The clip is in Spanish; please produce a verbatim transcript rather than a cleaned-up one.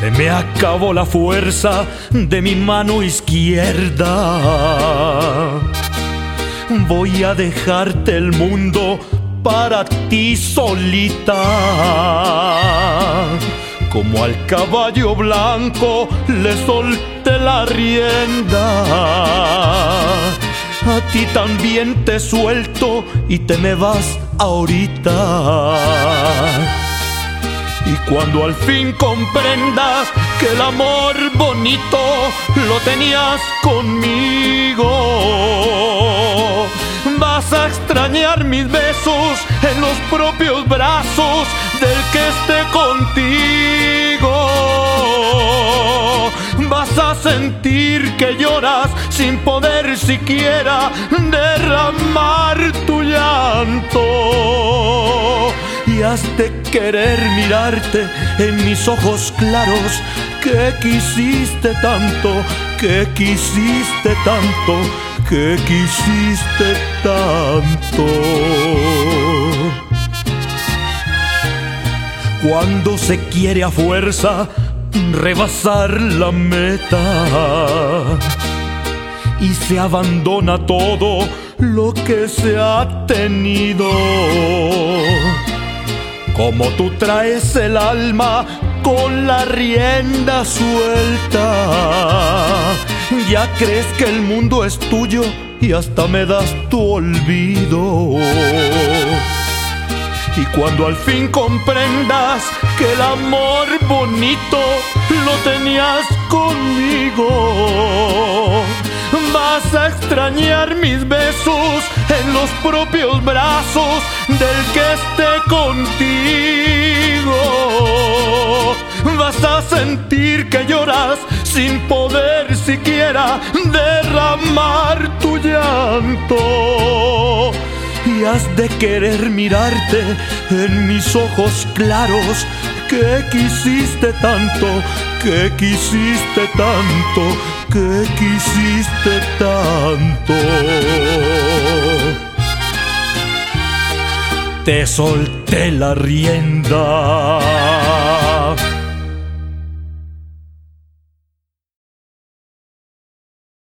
Se me acabó la fuerza de mi mano izquierda. Voy a dejarte el mundo para ti solita. Como al caballo blanco le solté la rienda, a ti también te suelto y te me vas ahorita. Y cuando al fin comprendas que el amor bonito lo tenías conmigo, vas a extrañar mis besos en los propios brazos del que esté contigo. Vas a sentir que lloras sin poder siquiera derramar tu llanto. Y has de querer mirarte en mis ojos claros, que quisiste tanto, que quisiste tanto, que quisiste tanto. Cuando se quiere a fuerza rebasar la meta y se abandona todo lo que se ha tenido, como tú traes el alma con la rienda suelta, ya crees que el mundo es tuyo y hasta me das tu olvido. Y cuando al fin comprendas que el amor bonito lo tenías conmigo, vas a extrañar mis besos en los propios brazos del que esté contigo. Vas a sentir que lloras sin poder siquiera derramar tu llanto. Y has de querer mirarte en mis ojos claros, que quisiste tanto, que quisiste tanto, que quisiste tanto. Te solté la rienda.